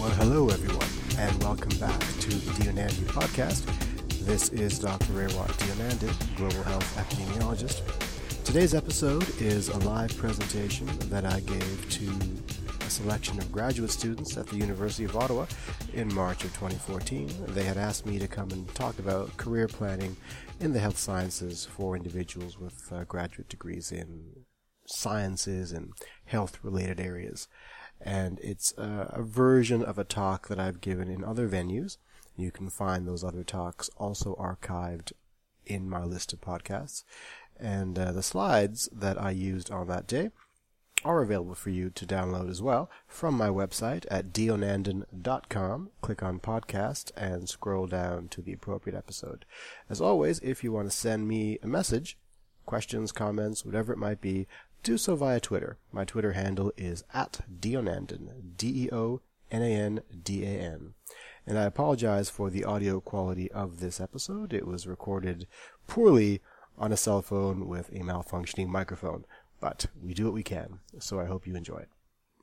Well, hello everyone, and welcome back to the Dionandi podcast. This is Dr. Raywat Dionandi, Global Health Epidemiologist. Today's episode is a live presentation that I gave to a selection of graduate students at the University of Ottawa in March of 2014. They had asked me to come and talk about career planning in the health sciences for individuals with graduate degrees in sciences and health-related areas. And it's a version of a talk that I've given in other venues. You can find those other talks also archived in my list of podcasts. And the slides that I used on that day are available for you to download as well from my website at dionandin.com. Click on podcast and scroll down to the appropriate episode. As always, if you want to send me a message, questions, comments, whatever it might be, do so via Twitter. My Twitter handle is @Deonandan, Deonandan. And I apologize for the audio quality of this episode. It was recorded poorly on a cell phone with a malfunctioning microphone. But we do what we can, so I hope you enjoy it.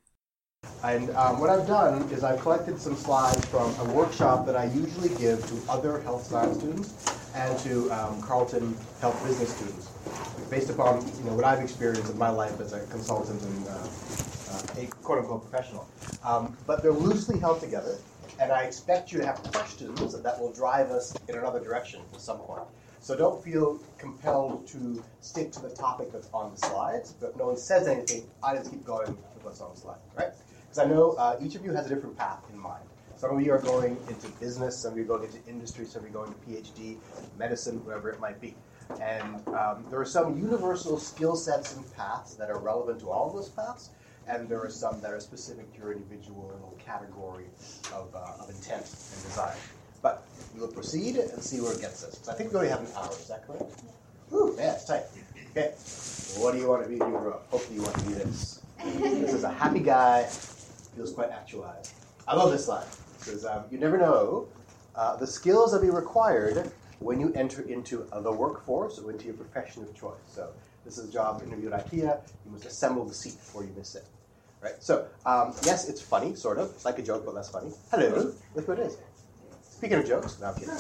And what I've done is I've collected some slides from a workshop that I usually give to other health science students and to Carleton health business students, based upon what I've experienced in my life as a consultant and a quote-unquote professional. But they're loosely held together, and I expect you to have questions that will drive us in another direction at some point. So don't feel compelled to stick to the topic that's on the slides, but if no one says anything, I just keep going with what's on the slide, right? Because I know each of you has a different path in mind. Some of you are going into business, some of you are going into industry, some of you are going to PhD, medicine, whatever it might be. And there are some universal skill sets and paths that are relevant to all of those paths, and there are some that are specific to your individual category of intent and desire. But we will proceed and see where it gets us. So I think we already have an hour, is that correct? Whew, yeah, it's tight. Okay, what do you want to be when you grow up? Hopefully you want to be this. This is a happy guy, feels quite actualized. I love this slide. Because you never know the skills that be required when you enter into the workforce or into your profession of choice. So this is a job interview at IKEA. You must assemble the seat before you miss it. Right? So yes, it's funny, sort of. It's like a joke, but less funny. Hello, look who it is. Speaking of jokes, no, I'm kidding.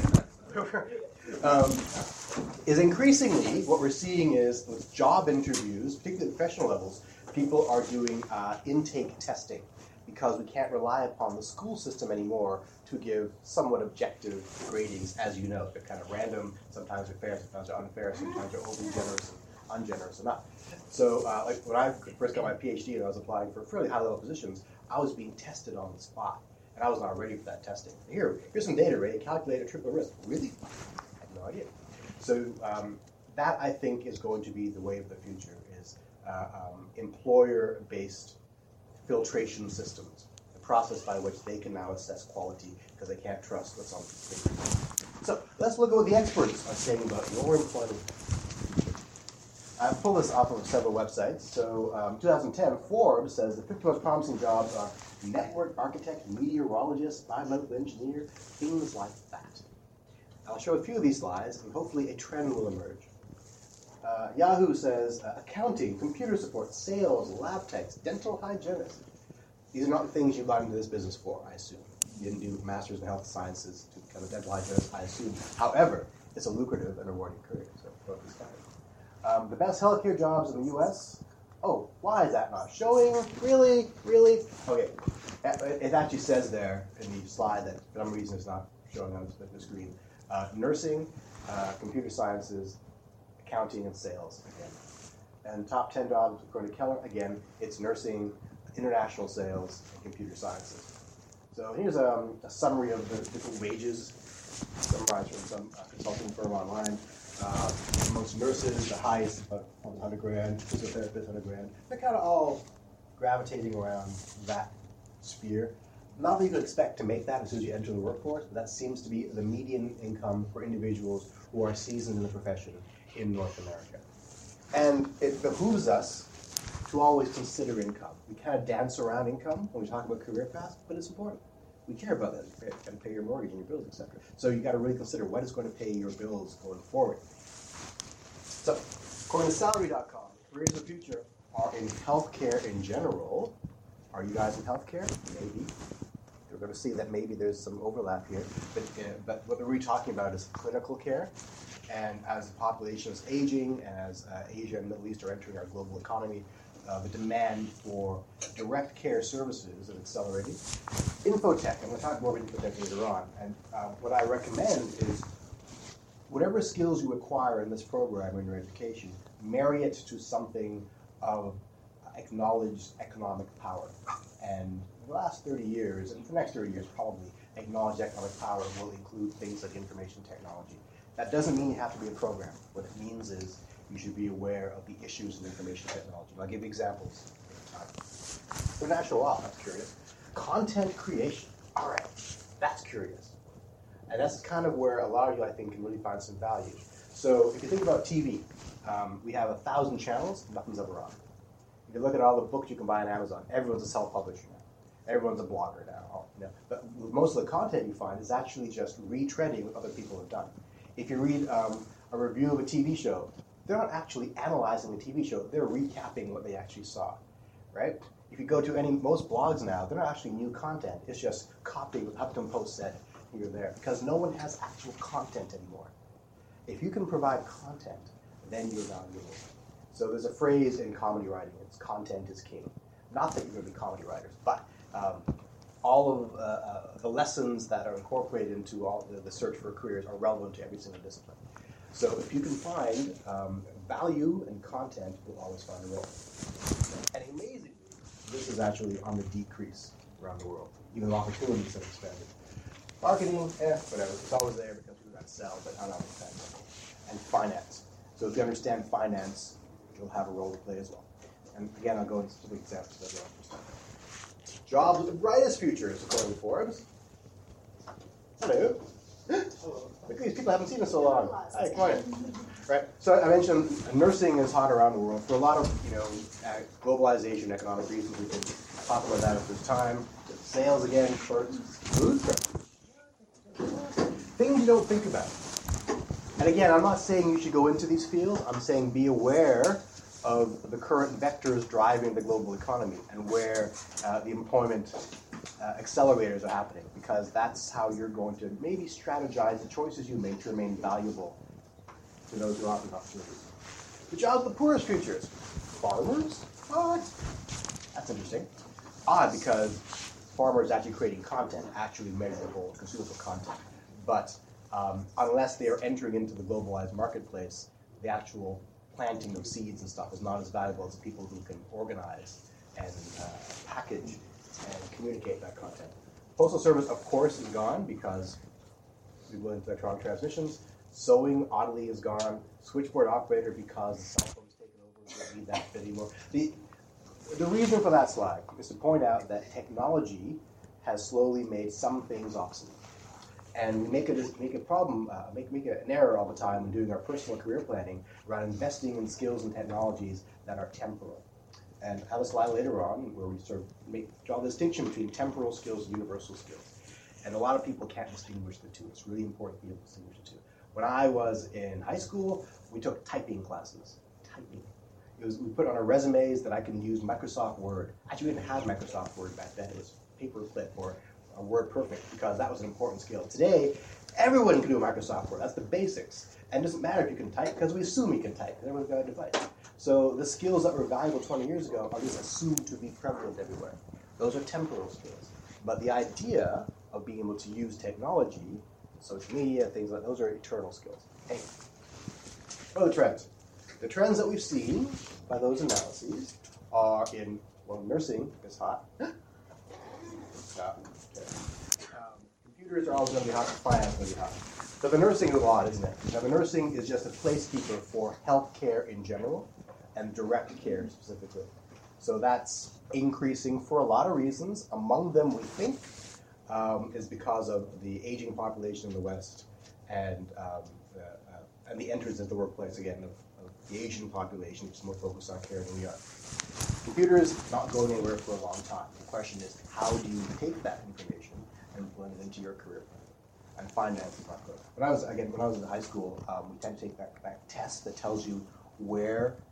Is increasingly what we're seeing is with job interviews, particularly at professional levels, people are doing intake testing, because we can't rely upon the school system anymore to give somewhat objective gradings. As you know, they're kind of random. Sometimes they're fair, sometimes they're unfair, sometimes they're overly generous and ungenerous enough. So like when I first got my PhD and I was applying for fairly high-level positions, I was being tested on the spot, and I was not ready for that testing. Here's some data, Ray. Calculate a triple risk. Really? I had no idea. So that, I think, is going to be the way of the future, is employer-based filtration systems, the process by which they can now assess quality because they can't trust what's on the screen. So let's look at what the experts are saying about your employment. I've pulled this off of several websites. So 2010, Forbes says the 50 most promising jobs are network architect, meteorologist, biomedical engineer, things like that. I'll show a few of these slides, and hopefully a trend will emerge. Yahoo says accounting, computer support, sales, lab techs, dental hygienist. These are not the things you got into this business for, I assume. You didn't do masters in health sciences to become a dental hygienist, I assume. However, it's a lucrative and rewarding career, so focus on it. The best healthcare jobs in the U.S. Oh, why is that not showing? Really? Okay, it actually says there in the slide that for some reason it's not showing on the screen. Nursing, computer sciences, accounting, and sales, again. And top 10 jobs according to Keller, again, it's nursing, international sales, and computer sciences. So here's a summary of the different wages summarized from some consulting firm online. Most nurses, the highest, about $100,000, physiotherapists, $100,000. They're kind of all gravitating around that sphere. Not that you can expect to make that as soon as you enter the workforce, but that seems to be the median income for individuals who are seasoned in the profession in North America. And it behooves us to always consider income. We kind of dance around income when we talk about career paths, but it's important. We care about that. You've got to pay your mortgage and your bills, etc. So you've got to really consider what is going to pay your bills going forward. So, according to Salary.com, careers of the future are in healthcare in general. Are you guys in healthcare? Maybe. we're going to see that maybe there's some overlap here. But what we're really talking about is clinical care. And as the population is aging, and as Asia and the Middle East are entering our global economy, the demand for direct care services is accelerating. Infotech, I'm going to talk more about infotech later on. And what I recommend is whatever skills you acquire in this program in your education, marry it to something of acknowledged economic power. And the last 30 years, and for the next 30 years probably, acknowledged economic power will include things like information technology. That doesn't mean you have to be a program. What it means is you should be aware of the issues in information technology. And I'll give you examples. International law, that's curious. Content creation, all right, that's curious. And that's kind of where a lot of you, I think, can really find some value. So if you think about TV, we have 1,000 channels, nothing's ever on. If you look at all the books you can buy on Amazon, everyone's a self-publisher now. Everyone's a blogger now. But most of the content you find is actually just retreading what other people have done. If you read a review of a TV show, they're not actually analyzing the TV show, they're recapping what they actually saw, right? If you go to most blogs now, they're not actually new content, it's just copying what Huffington Post said here or there, because no one has actual content anymore. If you can provide content, then you're valuable. So there's a phrase in comedy writing, it's content is king. Not that you're going to be comedy writers, but all of the lessons that are incorporated into all the search for careers are relevant to every single discipline. So if you can find value and content, you'll always find a role. And amazingly, this is actually on the decrease around the world. Even opportunities have expanded. Marketing, whatever. It's always there because people got to sell, but not always spend. And finance. So if you understand finance, you'll have a role to play as well. And again, I'll go into specific examples later on. Jobs with the brightest futures, according to Forbes. Hello. Look at these people, I haven't seen in so long. Hi, come on in. Right. So I mentioned nursing is hot around the world for a lot of globalization, economic reasons. We can talk about that if there's time. Sales again, short, food. Things you don't think about. And again, I'm not saying you should go into these fields. I'm saying be aware of the current vectors driving the global economy and where the employment accelerators are happening, because that's how you're going to maybe strategize the choices you make to remain valuable to those who offer opportunities. The jobs of the poorest futures. Farmers? What? That's interesting. Odd, because farmers actually creating content, actually measurable, consumable content. But unless they are entering into the globalized marketplace, the actual planting of seeds and stuff is not as valuable as the people who can organize and package and communicate that content. Postal service, of course, is gone because we went into electronic transmissions. Sewing, oddly, is gone. Switchboard operator, because the cell phone's taken over, we don't need that bit anymore. The reason for that slide is to point out that technology has slowly made some things obsolete. And we make an error all the time when doing our personal career planning around investing in skills and technologies that are temporal. And I have a slide later on where we sort of draw the distinction between temporal skills and universal skills. And a lot of people can't distinguish the two. It's really important to be able to distinguish the two. When I was in high school, we took typing classes. Typing. We put on our resumes that I can use Microsoft Word. Actually, we didn't have Microsoft Word back then. It was paperclip or WordPerfect, because that was an important skill. Today, everyone can do Microsoft Word. That's the basics. And it doesn't matter if you can type, because we assume you can type. Everyone's got a device. So the skills that were valuable 20 years ago are just assumed to be prevalent everywhere. Those are temporal skills. But the idea of being able to use technology, social media, things like those are eternal skills. Hey, what are the trends? The trends that we've seen by those analyses are in, well, nursing is hot. Computers are always going to be hot, finance is going to be hot. So the nursing is a lot, isn't it? Now the nursing is just a placekeeper for healthcare in general and direct care specifically. So that's increasing for a lot of reasons. Among them, we think, is because of the aging population in the West and the entrance into the workplace again of the Asian population, which is more focused on care than we are. Computers not going anywhere for a long time. The question is, how do you take that information and blend it into your career plan? And finance is not good. When I was in high school, we tend to take that test that tells you where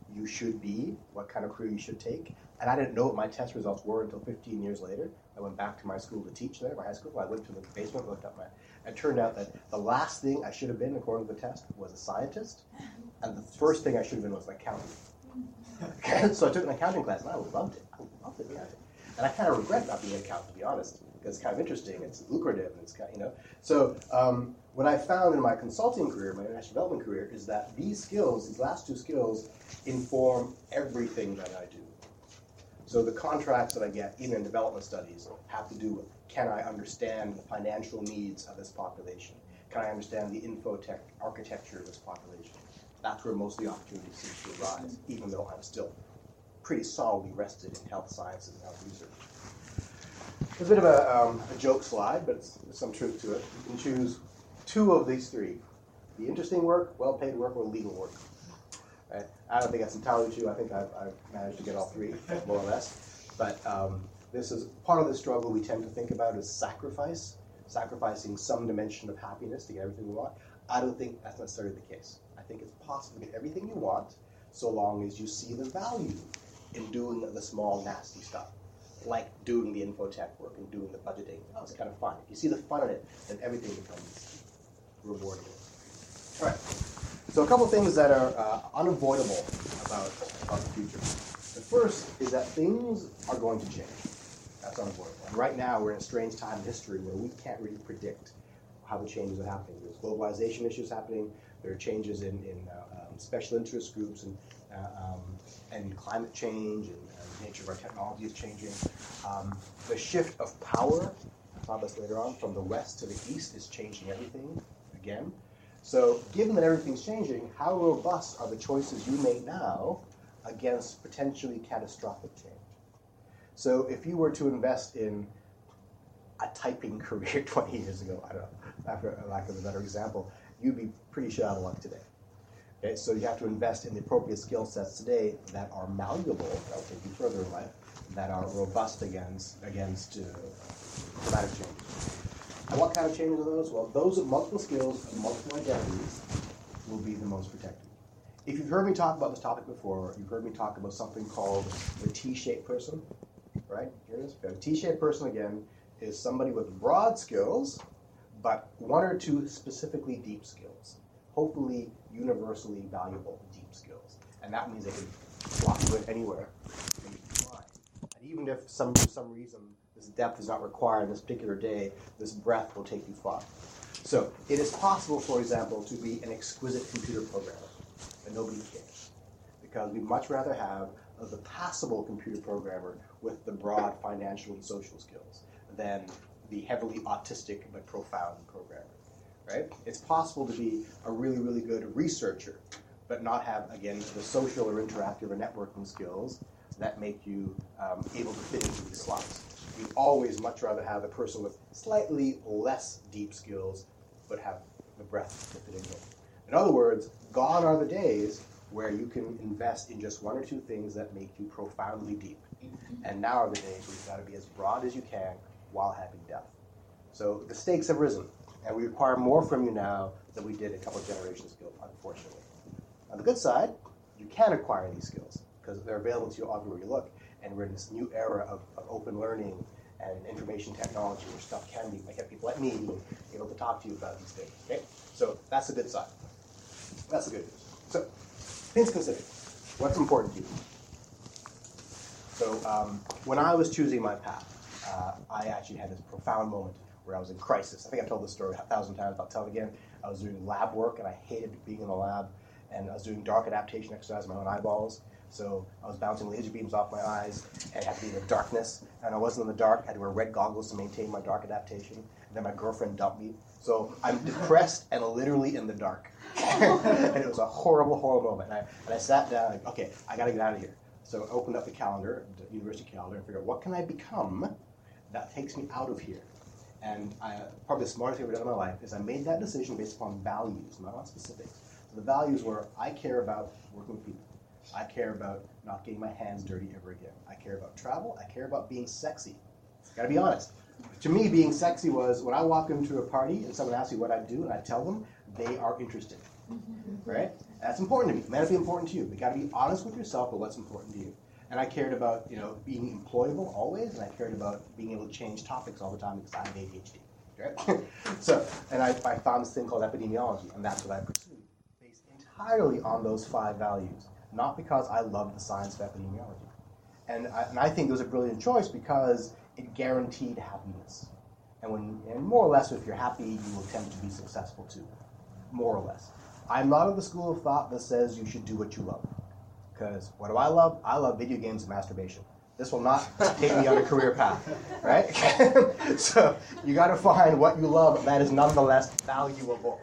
you should be, what kind of career you should take. And I didn't know what my test results were until 15 years later. I went back to my school to teach there, my high school. I went to the basement, looked up and it turned out that the last thing I should have been, according to the test, was a scientist. And the first thing I should have been was an accountant. Okay? So I took an accounting class, and I loved it. I loved accounting. And I kind of regret not being an accountant, to be honest, because it's kind of interesting, it's lucrative, and it's kind of, So what I found in my consulting career, my international development career, is that these skills, these last two skills, inform everything that I do. So the contracts that I get in development studies have to do with, can I understand the financial needs of this population? Can I understand the infotech architecture of this population? That's where most of the opportunities seem to arise, even though I'm still pretty solidly rested in health sciences and health research. It's a bit of a joke slide, but there's some truth to it. You can choose two of these three: the interesting work, well-paid work, or legal work. Right? I don't think that's entirely true. I think I've managed to get all three, more or less. But this is part of the struggle we tend to think about as sacrificing some dimension of happiness to get everything we want. I don't think that's necessarily the case. I think it's possible to get everything you want so long as you see the value in doing the small, nasty stuff, like doing the infotech work and doing the budgeting. Oh, it's kind of fun. If you see the fun in it, then everything becomes rewarding. All right. So a couple of things that are unavoidable about the future. The first is that things are going to change. That's unavoidable. And right now, we're in a strange time in history where we can't really predict how the changes are happening. There's globalization issues happening. There are changes in special interest groups and climate change, and the nature of our technology is changing. The shift of power, I saw this later on, from the west to the east is changing everything again. So given that everything's changing, how robust are the choices you make now against potentially catastrophic change? So if you were to invest in a typing career 20 years ago, I don't know, after lack of a better example, you'd be pretty shit out of luck today. Okay, so you have to invest in the appropriate skill sets today that are malleable, that will take you further in life, that are robust against dramatic change. And what kind of changes are those? Well, those with multiple skills and multiple identities will be the most protected. If you've heard me talk about this topic before, you've heard me talk about something called the T-shaped person, right? Here it is. A T-shaped person, again, is somebody with broad skills, but one or two specifically deep skills. Hopefully universally valuable deep skills. And that means they can fly with anywhere and you can fly. And even if for some reason this depth is not required on this particular day, this breadth will take you far. So it is possible, for example, to be an exquisite computer programmer, but nobody cares. Because we'd much rather have the passable computer programmer with the broad financial and social skills than the heavily autistic but profound programmer. Right? It's possible to be a really, really good researcher, but not have, again, the social or interactive or networking skills that make you able to fit into these slots. We'd always much rather have a person with slightly less deep skills, but have the breadth to fit into it. In other words, gone are the days where you can invest in just one or two things that make you profoundly deep. And now are the days where you've got to be as broad as you can while having depth. So the stakes have risen. And we require more from you now than we did a couple of generations ago, unfortunately. On the good side, you can acquire these skills because they're available to you everywhere you look. And we're in this new era of open learning and information technology where stuff can be, like have people like me able to talk to you about these things. Okay? So that's the good side. That's the good news. So things considered. What's important to you? So when I was choosing my path, I actually had this profound moment where I was in crisis. I think I've told this story 1,000 times, but I'll tell it again. I was doing lab work, and I hated being in the lab, and I was doing dark adaptation exercise on my own eyeballs, so I was bouncing laser beams off my eyes, and it had to be in the darkness, and I wasn't in the dark. I had to wear red goggles to maintain my dark adaptation, and then my girlfriend dumped me, so I'm depressed and literally in the dark, and it was a horrible, horrible moment, and I sat down, like, okay, I got to get out of here. So I opened up the calendar, the university calendar, and figured out what can I become that takes me out of here. And probably the smartest thing I've ever done in my life is I made that decision based upon values, not on specifics. So the values were, I care about working with people. I care about not getting my hands dirty ever again. I care about travel. I care about being sexy. Gotta be honest. To me, being sexy was when I walk into a party and someone asks me what I do and I tell them, they are interested. Right? That's important to me. It might not be important to you. You got to be honest with yourself about what's important to you. And I cared about, being employable always, and I cared about being able to change topics all the time because I have ADHD. Right? And I found this thing called epidemiology, and that's what I pursued, based entirely on those 5 values, not because I loved the science of epidemiology. And I think it was a brilliant choice because it guaranteed happiness. And more or less, if you're happy, you will tend to be successful too, more or less. I'm not of the school of thought that says you should do what you love. Because what do I love? I love video games and masturbation. This will not take me on a career path, right? So you got to find what you love that is nonetheless valuable.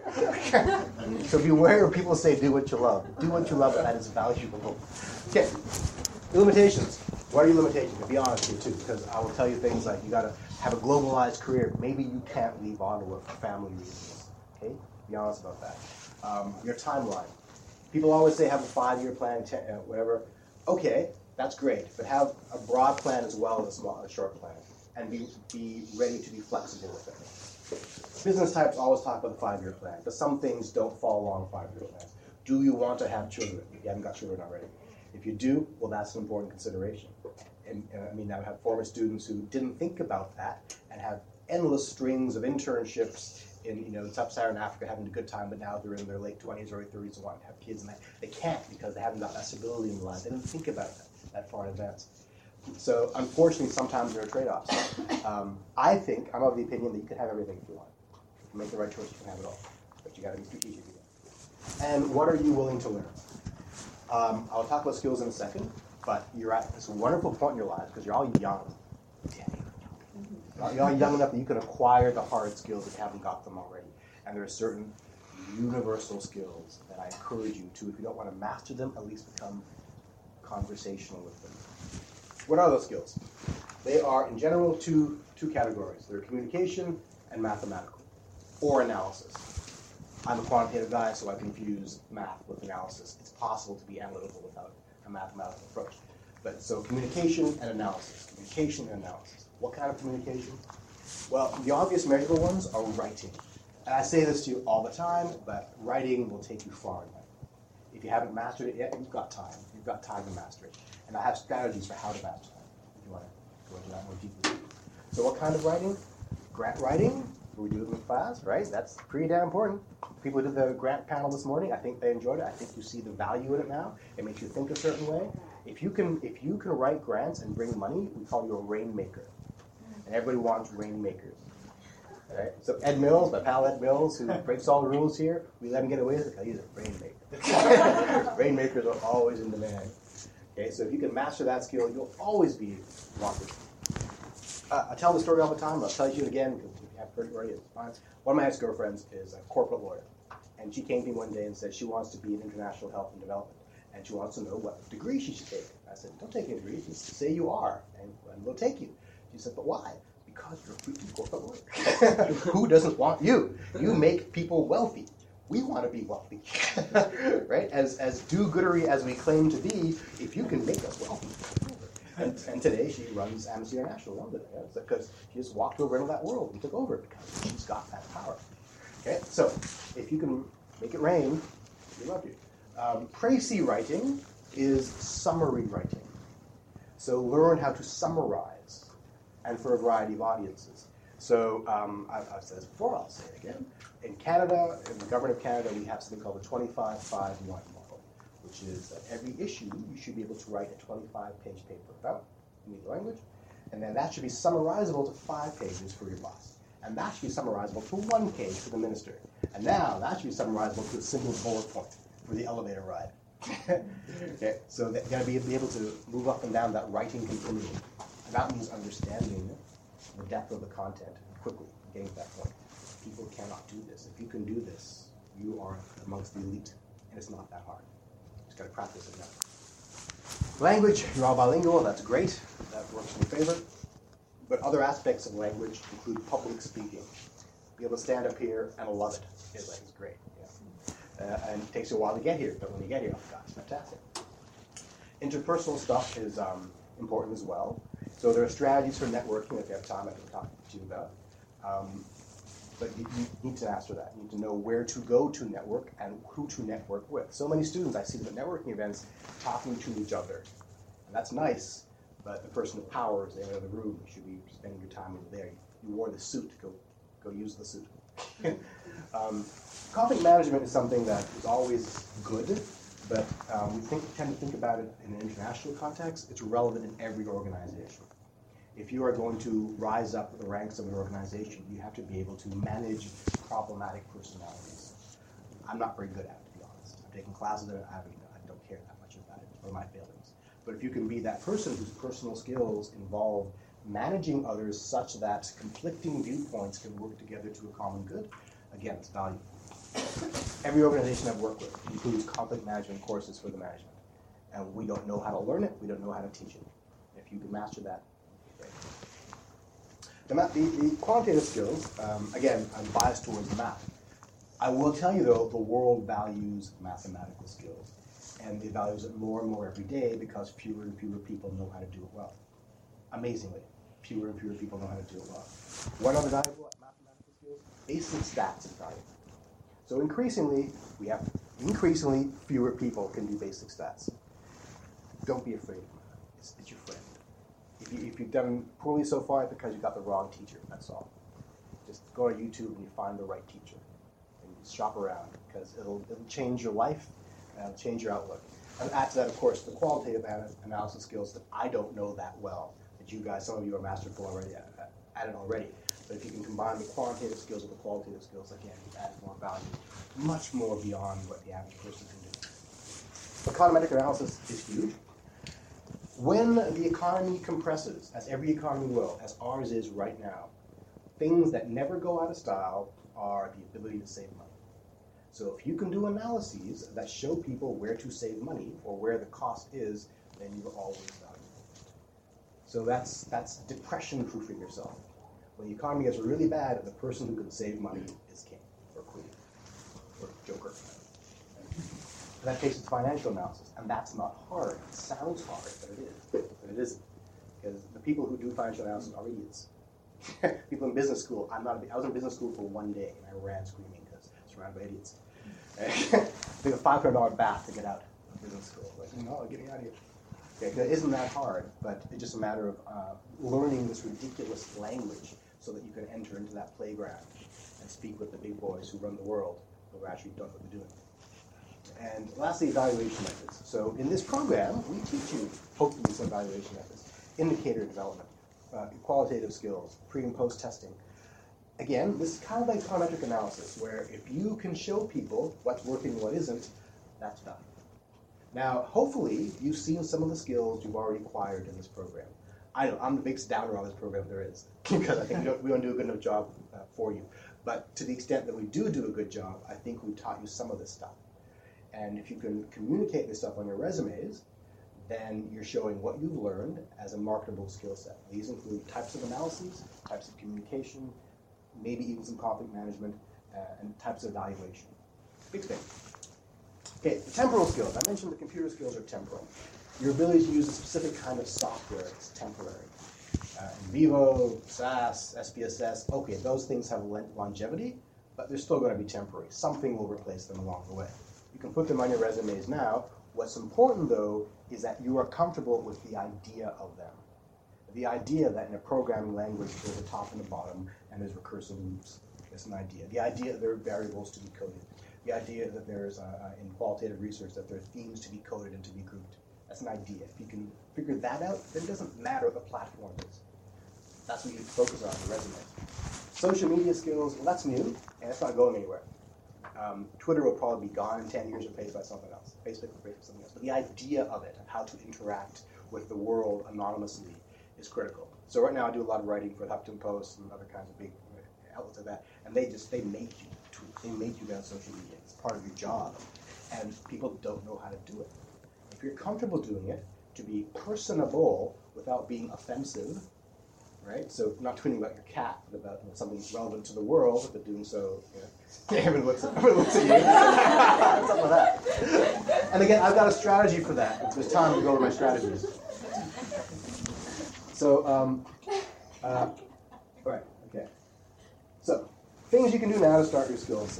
So beware of people say do what you love. Do what you love that is valuable. Okay, limitations. What are your limitations? To be honest here too, because I will tell you things like you got to have a globalized career. Maybe you can't leave Ottawa for family reasons. Okay, be honest about that. Your timeline. People always say have a 5-year plan, whatever. Okay, that's great, but have a broad plan as well as a short plan, and be ready to be flexible with it. Business types always talk about the 5-year plan, but some things don't fall along 5-year plans. Do you want to have children if you haven't got children already? If you do, well, that's an important consideration. And I have former students who didn't think about that and have endless strings of internships in sub-Saharan Africa having a good time, but now they're in their late 20s, early 30s and want to have kids, and they can't because they haven't got that stability in life. They didn't think about that far in advance. So unfortunately, sometimes there are trade-offs. I think, I'm of the opinion that you can have everything if you want. If you make the right choice, you can have it all. But you got to be strategic again. And what are you willing to learn? I'll talk about skills in a second, but you're at this wonderful point in your lives because you're all young. You're all young enough that you can acquire the hard skills if you haven't got them already. And there are certain universal skills that I encourage you to, if you don't want to master them, at least become conversational with them. What are those skills? They are, in general, two categories. They're communication and mathematical, or analysis. I'm a quantitative guy, so I confuse math with analysis. It's possible to be analytical without a mathematical approach. But so communication and analysis. Communication and analysis. What kind of communication? Well, the obvious measurable ones are writing. And I say this to you all the time, but writing will take you far in life. If you haven't mastered it yet, you've got time. You've got time to master it. And I have strategies for how to master it, if you want to go into that more deeply. So what kind of writing? Grant writing. We do it in class, right? That's pretty damn important. People who did the grant panel this morning, I think they enjoyed it. I think you see the value in it now. It makes you think a certain way. If you can write grants and bring money, we call you a rainmaker. And everybody wants rainmakers. Right? So Ed Mills, my pal Ed Mills, who breaks all the rules here, we let him get away with it because he's a rainmaker. Rainmakers are always in demand. Okay, so if you can master that skill, you'll always be wanted. I tell the story all the time. I'll tell you again because if you have heard it already, it's fine. One of my ex-girlfriends is a corporate lawyer, and she came to me one day and said she wants to be in international health and development, and she wants to know what degree she should take. I said, don't take any degree. Just say you are, and we'll take you. She said, but why? Because you're a freaking corporate lawyer. Who doesn't want you? You make people wealthy. We want to be wealthy, right? As do-goodery as we claim to be, if you can make us wealthy. And today she runs Amnesty International London, because she just walked over into that world and took over because she's got that power. Okay, so if you can make it rain, we love you. Précis writing is summary writing. So learn how to summarize, and for a variety of audiences. So I've said this before, I'll say it again. In Canada, in the Government of Canada, we have something called the 25-5-1 model, which is that every issue you should be able to write a 25-page paper about in the language, and then that should be summarizable to 5 pages for your boss. And that should be summarizable to 1 page for the minister. And now that should be summarizable to a single bullet point for the elevator ride. Okay, so you got to be able to move up and down that writing continuum. And that means understanding the depth of the content quickly, getting to that point. People cannot do this. If you can do this, you are amongst the elite, and it's not that hard. You just got to practice it now. Language, you're all bilingual, that's great. That works in your favor. But other aspects of language include public speaking. Be able to stand up here and love it. It's great. Yeah. And it takes you a while to get here, but when you get here, oh God, it's fantastic. Interpersonal stuff is important as well. So there are strategies for networking. If you have time, I can talk to you about. But you need to master that. You need to know where to go to network and who to network with. So many students, I see them at networking events talking to each other. And that's nice, but the person of power is in the other room. You should be spending your time over there. You wore the suit, go use the suit. Conflict management is something that is always good, but we tend to think about it in an international context. It's relevant in every organization. If you are going to rise up the ranks of an organization, you have to be able to manage problematic personalities. I'm not very good at it, to be honest. I've taken classes that I don't care that much about it, or my failings. But if you can be that person whose personal skills involve managing others such that conflicting viewpoints can work together to a common good, again, it's valuable. Every organization I've worked with includes conflict management courses for the management. And we don't know how to learn it, we don't know how to teach it. If you can master that, great. The quantitative skills, again, I'm biased towards math. I will tell you, though, the world values mathematical skills. And it values it more and more every day because fewer and fewer people know how to do it well. Amazingly, fewer and fewer people know how to do it well. What are the valuable mathematical skills? Basic stats is valuable. So increasingly fewer people can do basic stats. Don't be afraid of it. It's your friend. If you've done poorly so far, it's because you got the wrong teacher, that's all. Just go to YouTube and you find the right teacher. And you just shop around because it'll change your life and it'll change your outlook. And add to that, of course, the qualitative analysis skills that I don't know that well, that you guys, some of you are masterful already at it already. But if you can combine the quantitative skills with the qualitative skills, again, you add more value, much more beyond what the average person can do. Econometric analysis is huge. When the economy compresses, as every economy will, as ours is right now, things that never go out of style are the ability to save money. So if you can do analyses that show people where to save money or where the cost is, then you're always valuable. So that's depression-proofing yourself. When the economy gets really bad, the person who can save money is king or queen or joker. In that case, it's financial analysis, and that's not hard. It sounds hard, but it isn't. Because the people who do financial analysis are idiots. People in business school, I was in business school for one day, and I ran screaming because I was surrounded by idiots. I took a $500 bath to get out of business school. Like, no, get me out of here. Okay, it isn't that hard, but it's just a matter of learning this ridiculous language so that you can enter into that playground and speak with the big boys who run the world, who actually don't know what they're doing. And lastly, evaluation methods. So in this program, we teach you, hopefully, some evaluation methods. Indicator development, qualitative skills, pre- and post-testing. Again, this is kind of like econometric analysis, where if you can show people what's working and what isn't, that's valuable. Now, hopefully, you've seen some of the skills you've already acquired in this program. I'm the biggest downer on this program there is, because I think we don't do a good enough job for you. But to the extent that we do a good job, I think we've taught you some of this stuff. And if you can communicate this stuff on your resumes, then you're showing what you've learned as a marketable skill set. These include types of analyses, types of communication, maybe even some conflict management, and types of evaluation. Big thing. Okay, the temporal skills. I mentioned the computer skills are temporal. Your ability to use a specific kind of software is temporary. In Vivo, SAS, SPSS, okay, those things have longevity, but they're still going to be temporary. Something will replace them along the way. You can put them on your resumes now. What's important, though, is that you are comfortable with the idea of them. The idea that in a programming language there's a top and a bottom and there's recursive loops. That's an idea. The idea that there are variables to be coded. The idea that there's, in qualitative research, that there are themes to be coded and to be grouped. That's an idea. If you can figure that out, then it doesn't matter what the platform is. That's what you focus on in the resume. Social media skills, well, that's new, and it's not going anywhere. Twitter will probably be gone in 10 years and replaced by something else. Facebook will replace by something else. But the idea of it, of how to interact with the world anonymously, is critical. So right now I do a lot of writing for the Huffington Post and other kinds of big outlets like that, and they make you tweet. They make you go on social media. It's part of your job, and people don't know how to do it. If you're comfortable doing it, to be personable without being offensive, right? So not tweeting about your cat, but about something relevant to the world, but doing so, everyone looks at you. Something like that. And again, I've got a strategy for that. There's time to go over my strategies. So, all right, okay. So, things you can do now to start your skills.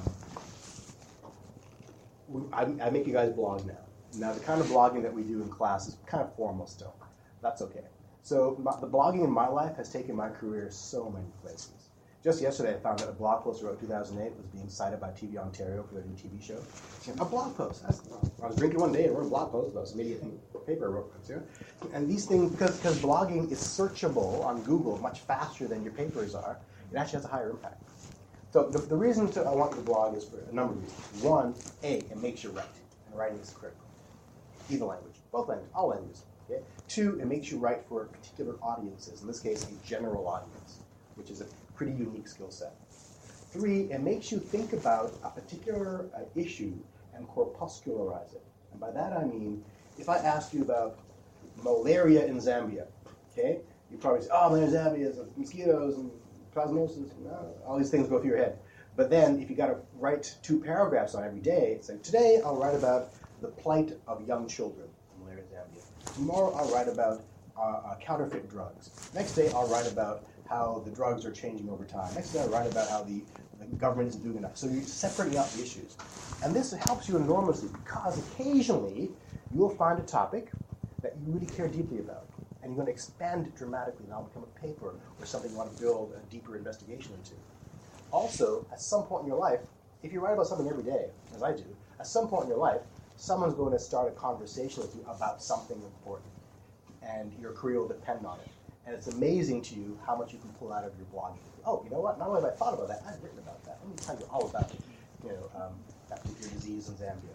I make you guys blog now. Now, the kind of blogging that we do in class is kind of formal still. That's okay. So the blogging in my life has taken my career so many places. Just yesterday, I found that a blog post I wrote in 2008 was being cited by TV Ontario for their new TV show. A blog post. I was drinking one day and wrote a blog post about some idiot paper I wrote. And these things, because blogging is searchable on Google much faster than your papers are, it actually has a higher impact. So the reason I want to blog is for a number of reasons. One, it makes you write, and writing is critical. Either language, both languages, all languages. Okay? Two, it makes you write for particular audiences, in this case, a general audience, which is a pretty unique skill set. Three, it makes you think about a particular issue and corpuscularize it. And by that I mean, if I asked you about malaria in Zambia, okay, you'd probably say, oh, malaria in Zambia is mosquitoes and plasmosis, all these things go through your head. But then if you got to write 2 paragraphs on every day, it's like, today I'll write about the plight of young children in malaria in Zambia. Tomorrow I'll write about counterfeit drugs. Next day I'll write about how the drugs are changing over time. Next day I'll write about how the government isn't doing enough. So you're separating out the issues. And this helps you enormously because occasionally you will find a topic that you really care deeply about. And you're going to expand it dramatically, and that'll become a paper or something you want to build a deeper investigation into. Also, at some point in your life, if you write about something every day, as I do, at some point in your life, someone's going to start a conversation with you about something important, and your career will depend on it. And it's amazing to you how much you can pull out of your blogging. Oh, you know what? Not only have I thought about that, I've written about that. Let me tell you all about that particular disease in Zambia.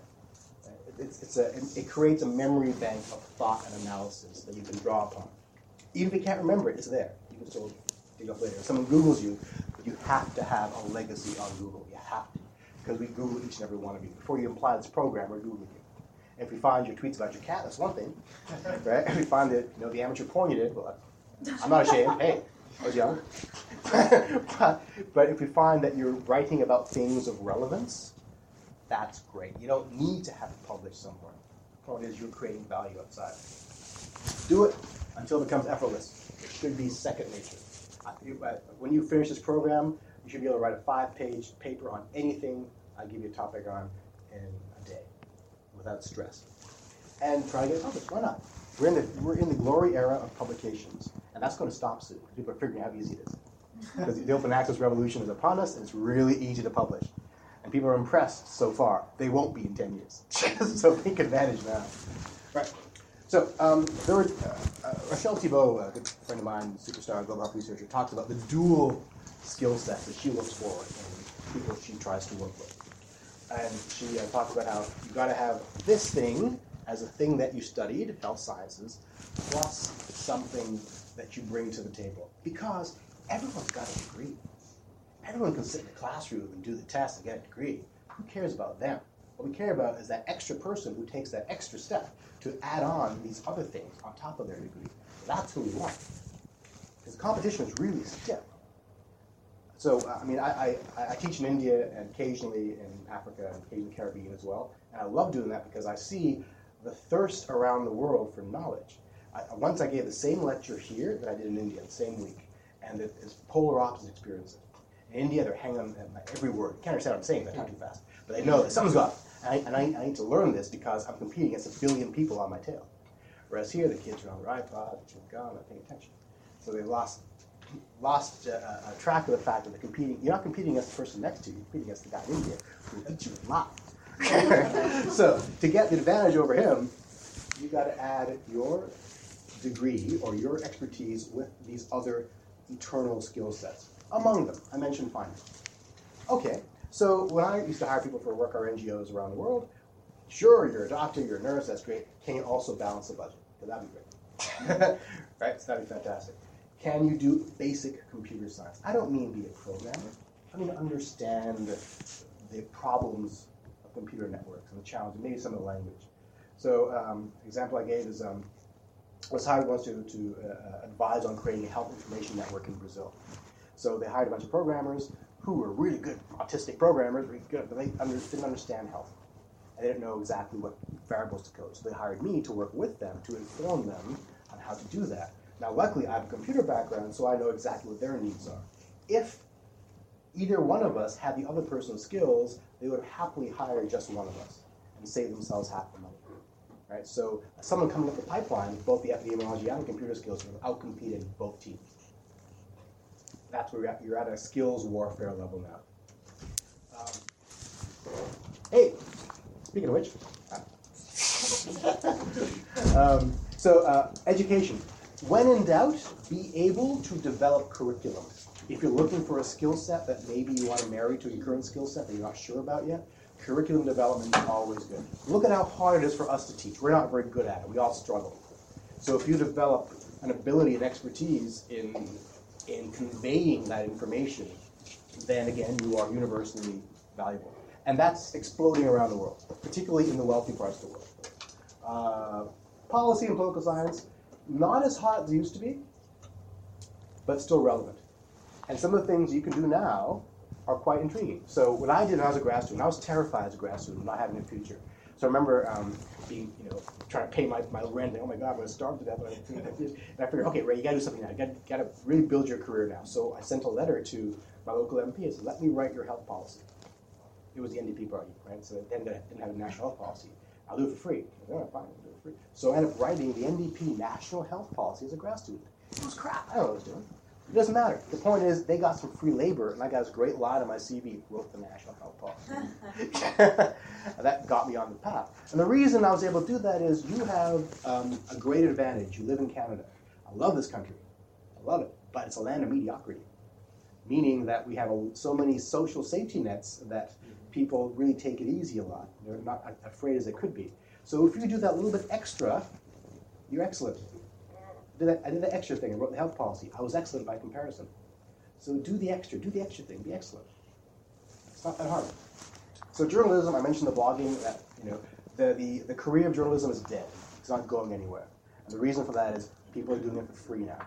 It creates a memory bank of thought and analysis that you can draw upon. Even if you can't remember it, it's there. You can still dig up later. If someone Googles you, you have to have a legacy on Google. You have to. Because we Google each and every one of you. Before you apply this program, we're Googling you. And if we find your tweets about your cat, that's one thing. Right? If we find that, the amateur porn you did, well, I'm not ashamed. Hey, I was young. but if we find that you're writing about things of relevance, that's great. You don't need to have it published somewhere. The point is you're creating value outside. Do it until it becomes effortless. It should be second nature. When you finish this program, you should be able to write a 5-page paper on anything I give you a topic on in a day without stress. And try to get it published. Why not? We're in the glory era of publications, and that's going to stop soon. People are figuring out how easy it is. Because the open access revolution is upon us, and it's really easy to publish. And people are impressed so far. They won't be in 10 years. So take advantage now. Right. So there were, Rachel Thibault, a good friend of mine, superstar global health researcher, talks about the dual skill set that she looks for in people she tries to work with. And she talks about how you've got to have this thing as a thing that you studied, health sciences, plus something that you bring to the table. Because everyone's got a degree. Everyone can sit in the classroom and do the test and get a degree. Who cares about them? What we care about is that extra person who takes that extra step to add on these other things on top of their degree. That's who we want. Because the competition is really stiff. So, I teach in India and occasionally in Africa and occasionally the Caribbean as well. And I love doing that because I see the thirst around the world for knowledge. Once I gave the same lecture here that I did in India the same week. And it's polar opposite experiences. In India, they're hanging on every word. You can't understand what I'm saying, I talk too fast. But they know that something's up. And I need to learn this because I'm competing against 1 billion people on my tail. Whereas here, the kids are on their iPod, they're not paying attention. So they've lost track of the fact that they're competing. You're not competing against the person next to you. You're competing against the guy in India who will beat you a lot. So to get the advantage over him, you've got to add your degree or your expertise with these other eternal skill sets. Among them, I mentioned finance. Okay, so when I used to hire people for work or NGOs around the world, sure, you're a doctor, you're a nurse, that's great. Can you also balance the budget? Because that'd be great. Right? So that'd be fantastic. Can you do basic computer science? I don't mean be a programmer. I mean understand the problems of computer networks and the challenges, maybe some of the language. So example I gave is was hired once to advise on creating a health information network in Brazil. So they hired a bunch of programmers who were really good autistic programmers, really good, but they didn't understand health. And they didn't know exactly what variables to code. So they hired me to work with them to inform them on how to do that. Now, luckily, I have a computer background, so I know exactly what their needs are. If either one of us had the other person's skills, they would happily hire just one of us and save themselves half the money. Right? So someone coming up the pipeline with both the epidemiology and the computer skills would have outcompeted both teams. That's where you're at a skills warfare level now. Hey, speaking of which, education. When in doubt, be able to develop curriculum. If you're looking for a skill set that maybe you want to marry to your current skill set that you're not sure about yet, curriculum development is always good. Look at how hard it is for us to teach. We're not very good at it. We all struggle. So if you develop an ability and expertise in conveying that information, then again, you are universally valuable. And that's exploding around the world, particularly in the wealthy parts of the world. Policy and political science, not as hot as it used to be, but still relevant. And some of the things you can do now are quite intriguing. So what I did when I was a grad student, I was terrified as a grad student, not having a future. So I remember being, trying to pay my rent, and oh my God, I'm going to starve to death. And I figured, okay, Ray, you got to do something now. You got to really build your career now. So I sent a letter to my local MP and said, let me write your health policy. It was the NDP party, right? So they didn't have a national health policy. I'll do it for free. I said, oh, fine, I'll do it for free. So I ended up writing the NDP national health policy as a grad student. It was crap. I don't know what I was doing. It doesn't matter. The point is, they got some free labor, and I got this great line on my CV, wrote the national health policy. That got me on the path. And the reason I was able to do that is you have a great advantage. You live in Canada. I love this country. I love it. But it's a land of mediocrity, meaning that we have so many social safety nets that people really take it easy a lot. They're not afraid as they could be. So if you do that little bit extra, you're excellent. I did the extra thing. I wrote the health policy. I was excellent by comparison. So do the extra thing. Be excellent. It's not that hard. So journalism, I mentioned the blogging. That the career of journalism is dead. It's not going anywhere. And the reason for that is people are doing it for free now.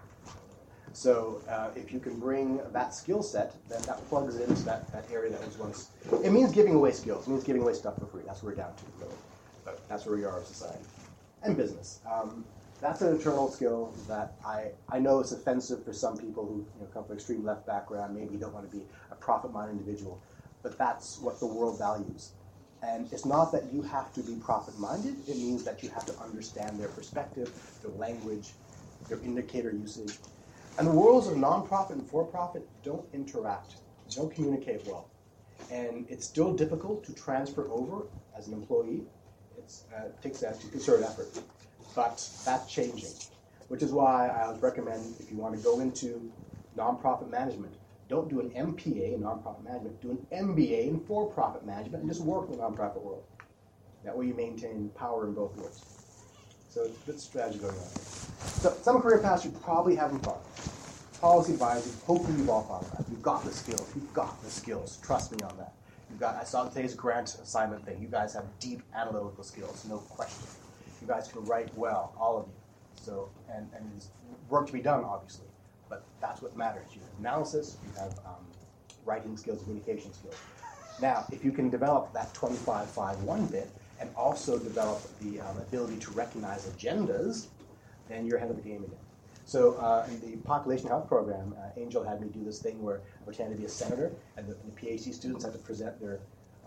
So if you can bring that skill set, then that plugs into that area that was once. It means giving away skills. It means giving away stuff for free. That's what we're down to, really. But that's where we are as society. And business. That's an internal skill that I know is offensive for some people who come from extreme left background, maybe don't want to be a profit-minded individual, but that's what the world values. And it's not that you have to be profit-minded, it means that you have to understand their perspective, their language, their indicator usage. And the worlds of nonprofit and for-profit don't interact, don't communicate well. And it's still difficult to transfer over as an employee. It takes a concerted effort. But that's changing, which is why I would recommend if you want to go into nonprofit management, don't do an MPA in nonprofit management, do an MBA in for-profit management and just work in the nonprofit world. That way you maintain power in both worlds. So it's a good strategy going on here. So some career paths you probably haven't thought. Policy advising, hopefully you've all thought of that. You've got the skills. You've got the skills. Trust me on that. I saw today's grant assignment thing. You guys have deep analytical skills, no question. You guys can write well, all of you. So, and there's work to be done, obviously, but that's what matters. You have analysis, you have writing skills, communication skills. Now, if you can develop that 25-5-1 bit and also develop the ability to recognize agendas, then you're ahead of the game again. So in the population health program, Angel had me do this thing where I pretended to be a senator, and the PhD students had to present their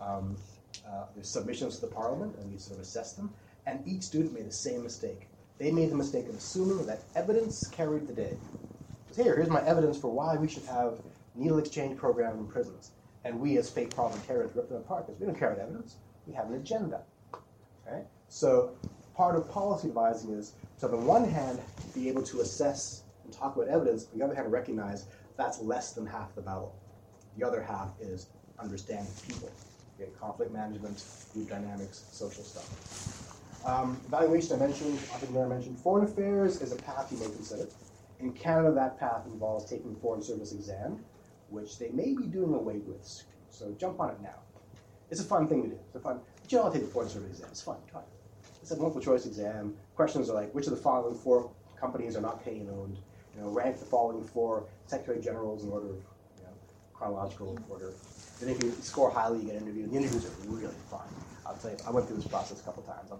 submissions to the parliament, and we sort of assessed them. And each student made the same mistake. They made the mistake of assuming that evidence carried the day. Here's my evidence for why we should have needle exchange programs in prisons. And we as fake parliamentarians rip them apart because we don't carry evidence. We have an agenda. Okay? So part of policy advising is to, on the one hand, be able to assess and talk about evidence, on the other hand, recognize that's less than half the battle. The other half is understanding people. Okay? Conflict management, group dynamics, social stuff. Evaluation I mentioned, entrepreneur I mentioned. Foreign affairs is a path you may consider. In Canada, that path involves taking the Foreign Service exam, which they may be doing away with. So jump on it now. It's a fun thing to do. But you all take the Foreign Service exam. It's fun. Try it. It's a multiple choice exam. Questions are like, which of the following 4 companies are not paying owned? Rank the following 4 secretary generals in order of chronological order. Then if you score highly, you get interviewed. The interviews are really fun. I'll tell you, I went through this process a couple times.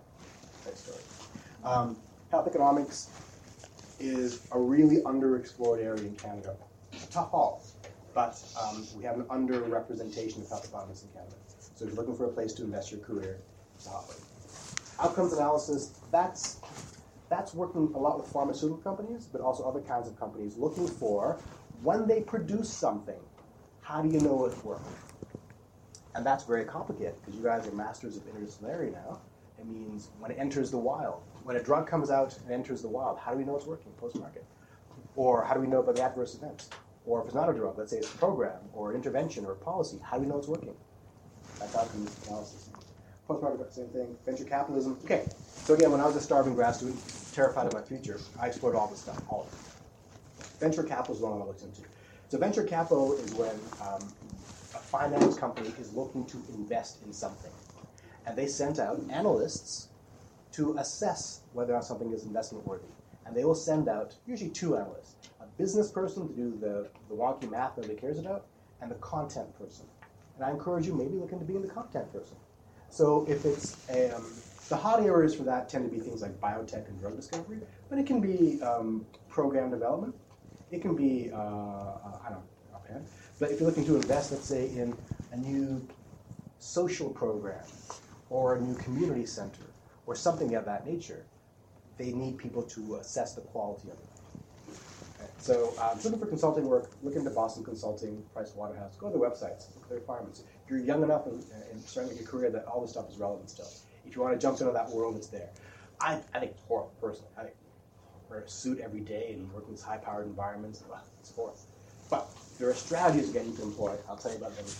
Story. Health economics is a really underexplored area in Canada. It's a tough haul. but we have an underrepresentation of health economists in Canada. So if you're looking for a place to invest your career, it's a hot one. Outcomes analysis, that's working a lot with pharmaceutical companies, but also other kinds of companies, looking for, when they produce something, how do you know it worked? And that's very complicated, because you guys are masters of interdisciplinary now. It means when it enters the wild, when a drug comes out and enters the wild, how do we know it's working post-market? Or how do we know about the adverse events? Or if it's not a drug, let's say it's a program, or an intervention, or a policy, how do we know it's working? That's outcomes analysis. Post-market, same thing. Venture capitalism. Okay, so again, when I was a starving grad student, terrified of my future, I explored all this stuff, all of it. Venture capital is one I looked into. So venture capital is when a finance company is looking to invest in something. And they sent out analysts to assess whether or not something is investment worthy. And they will send out usually two analysts, a business person to do the wonky math nobody cares about, and the content person. And I encourage you maybe look into being the content person. So if it's the hot areas for that tend to be things like biotech and drug discovery, but it can be program development. It can be, I don't know offhand, but if you're looking to invest, let's say, in a new social program or a new community center or something of that nature, they need people to assess the quality of it. Okay. So looking for consulting work, look into Boston Consulting, Pricewaterhouse, go to their websites, look at their requirements. If you're young enough and starting your career that all this stuff is relevant still. If you want to jump into that world, it's there. I think it's horrible, personally. I think wear a suit every day and work in these high-powered environments, well, it's horrible. But there are strategies, again, you can employ. I'll tell you about them.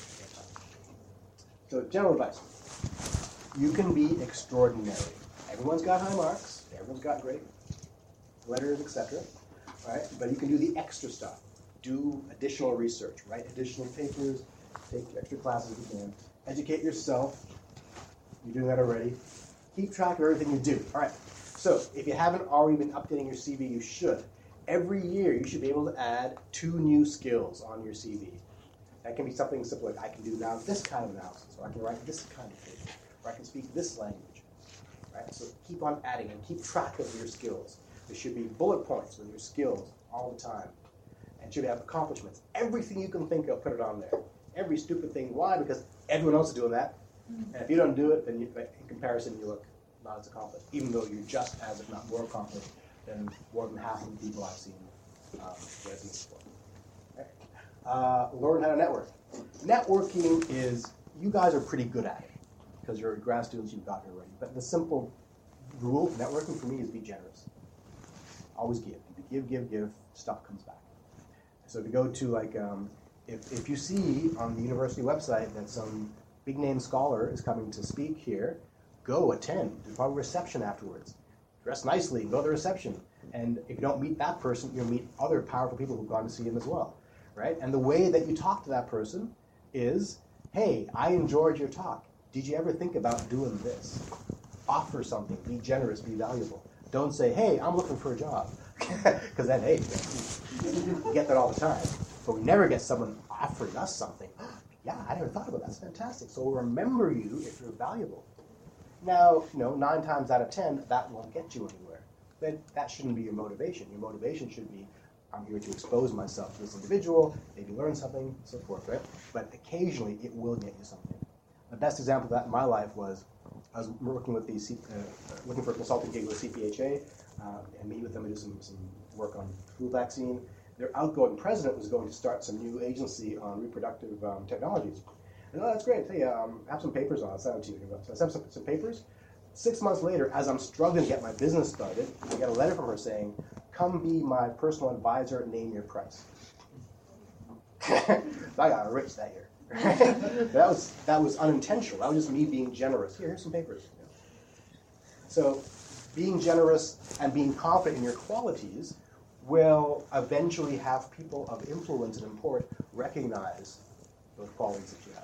So general advice. You can be extraordinary. Everyone's got high marks. Everyone's got great letters, etc. Right? But you can do the extra stuff. Do additional research. Write additional papers. Take extra classes if you can. Educate yourself. You're doing that already. Keep track of everything you do. All right. So if you haven't already been updating your CV, you should. Every year, you should be able to add 2 new skills on your CV. That can be something simple like I can do now this kind of analysis, or I can write this kind of paper, or I can speak this language. Right? So keep on adding and keep track of your skills. There should be bullet points with your skills all the time. And it should have accomplishments. Everything you can think of, put it on there. Every stupid thing. Why? Because everyone else is doing that. And if you don't do it, then in comparison, you look not as accomplished, even though you're just as, if not more accomplished than more than half of the people I've seen before. Okay. Learn how to network. Networking is, you guys are pretty good at it because you're grad students, you've got it already. But the simple rule of networking for me is be generous. Always give. If you give, stuff comes back. So if you go to like, if you see on the university website that some big name scholar is coming to speak here, go attend. There's probably a reception afterwards. Dress nicely, go to the reception. And if you don't meet that person, you'll meet other powerful people who've gone to see him as well. Right? And the way that you talk to that person is, hey, I enjoyed your talk. Did you ever think about doing this? Offer something. Be generous. Be valuable. Don't say, hey, I'm looking for a job. Because then, hey, we get that all the time. But we never get someone offering us something. Yeah, I never thought about that. That's fantastic. So we'll remember you if you're valuable. Now, 9 times out of 10, that won't get you anywhere. But that shouldn't be your motivation. Your motivation should be, I'm here to expose myself to this individual, maybe learn something, so forth, right? But occasionally, it will get you something. The best example of that in my life was I was working with looking for a consulting gig with CPHA, and meet with them and do some work on flu vaccine. Their outgoing president was going to start some new agency on reproductive technologies. And, oh, that's great. Hey, I have some papers on it. I'll send it to you. So I sent some papers. 6 months later, as I'm struggling to get my business started, I get a letter from her saying, come be my personal advisor, name your price. So I got rich that year. that was unintentional. That was just me being generous. Here's some papers. So being generous and being confident in your qualities will eventually have people of influence and import recognize those qualities that you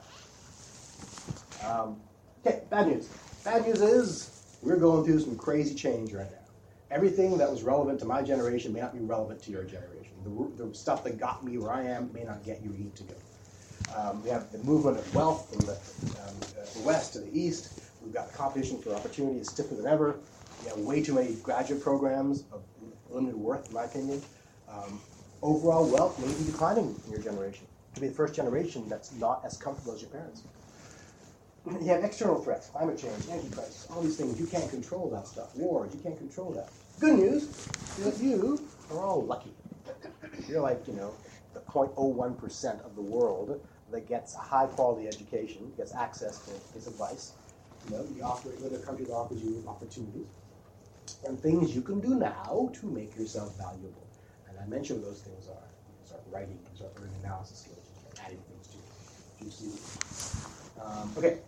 have. Okay, bad news. Bad news is we're going through some crazy change right now. Everything that was relevant to my generation may not be relevant to your generation. The stuff that got me where I am may not get you where you need to go. We have the movement of wealth from the west to the east. We've got the competition for opportunity is stiffer than ever. We have way too many graduate programs of limited worth, in my opinion. Overall wealth may be declining in your generation. to be the first generation that's not as comfortable as your parents. You have external threats, climate change, antichrist, all these things. You can't control that stuff. Wars, you can't control that. Good news is that you are all lucky. You're like, the 0.01% of the world that gets a high-quality education, gets access to this advice. Other countries offers you opportunities and things you can do now to make yourself valuable. And I mentioned those things are you start writing, you start learning analysis skills, you start adding things to your CV. Okay.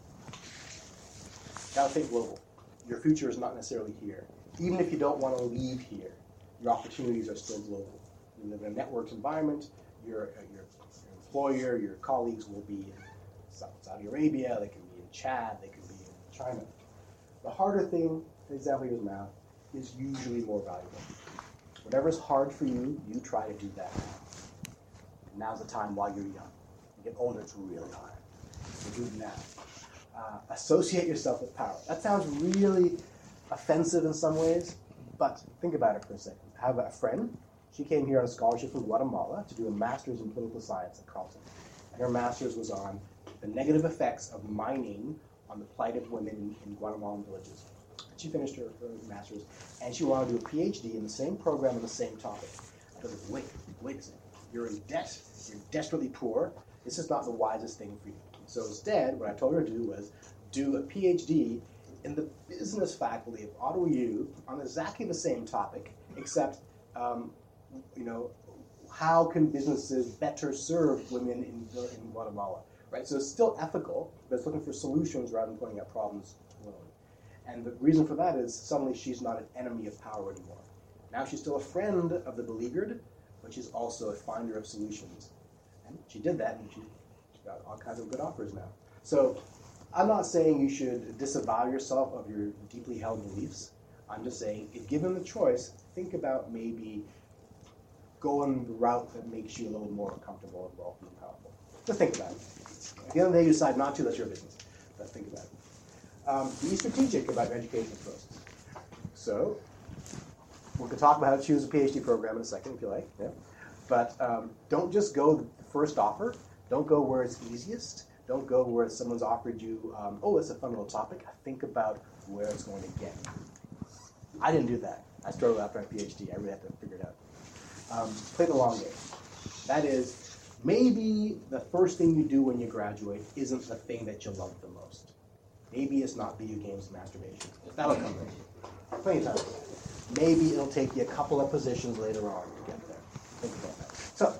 Now think global. Your future is not necessarily here. Even if you don't want to leave here, your opportunities are still global. You live in a networked environment. Your employer, your colleagues will be in Saudi Arabia, they can be in Chad, they can be in China. The harder thing, for example, is math, is usually more valuable. Whatever is hard for you, you try to do that now. Now's the time while you're young. You get older, it's really hard. So do it now. Associate yourself with power. That sounds really offensive in some ways, but think about it for a second. I have a friend. She came here on a scholarship from Guatemala to do a master's in political science at Carleton. And her master's was on the negative effects of mining on the plight of women in Guatemalan villages. And she finished her master's, and she wanted to do a PhD in the same program on the same topic. I thought, wait a second. You're in debt. You're desperately poor. This is not the wisest thing for you. So instead, what I told her to do was do a PhD in the business faculty of Ottawa U on exactly the same topic, except, how can businesses better serve women in Guatemala, right? So it's still ethical, but it's looking for solutions rather than pointing out problems alone. And the reason for that is suddenly she's not an enemy of power anymore. Now she's still a friend of the beleaguered, but she's also a finder of solutions. And she did that, and she got all kinds of good offers now. So I'm not saying you should disavow yourself of your deeply held beliefs. I'm just saying, if given the choice, think about maybe going the route that makes you a little more comfortable and wealthy and powerful. Just think about it. At the end of the day, you decide not to, that's your business. But think about it. Be strategic about your educational process. So, we're going to talk about how to choose a PhD program in a second, if you like. Yeah. But don't just go the first offer. Don't go where it's easiest. Don't go where someone's offered you, it's a fun little topic. Think about where it's going to get. I didn't do that. I struggled after my PhD. I really had to figure it out. Play the long game. That is, maybe the first thing you do when you graduate isn't the thing that you love the most. Maybe it's not video games and masturbation. That'll come later. Plenty of time for that. Maybe it'll take you a couple of positions later on to get there. Think about that.